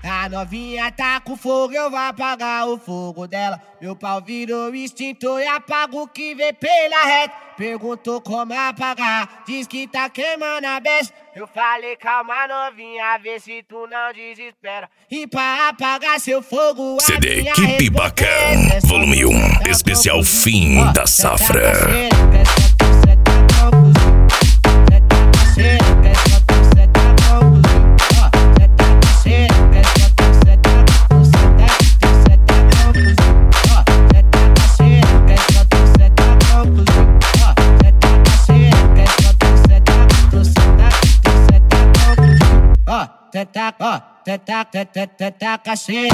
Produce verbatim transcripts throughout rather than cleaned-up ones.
A novinha tá com fogo, eu vou apagar o fogo dela. Meu pau virou extintor e apaga o que vê pela reta. Perguntou como apagar, diz que tá queimando a beça. Eu falei calma novinha, vê se tu não desespera. E pra apagar seu fogo, C D Equipe Bacana, volume um, especial fim oh, da safra. Teta, ó, teta, teta, teta, cacete.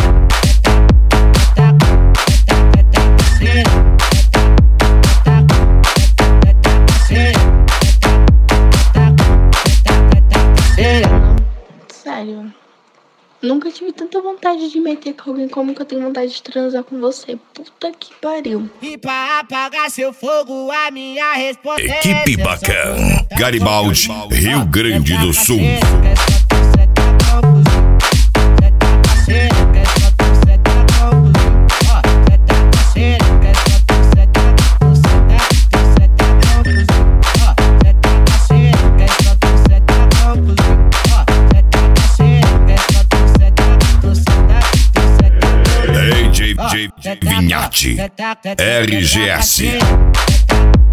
Sério, nunca tive tanta vontade de meter com alguém como que eu tenho vontade de transar com você. Puta que pariu. E pra apagar seu fogo, a minha resposta é Equipe Bacana, Garibaldi, Rio Grande do Sul. D J Vinhati, R G S.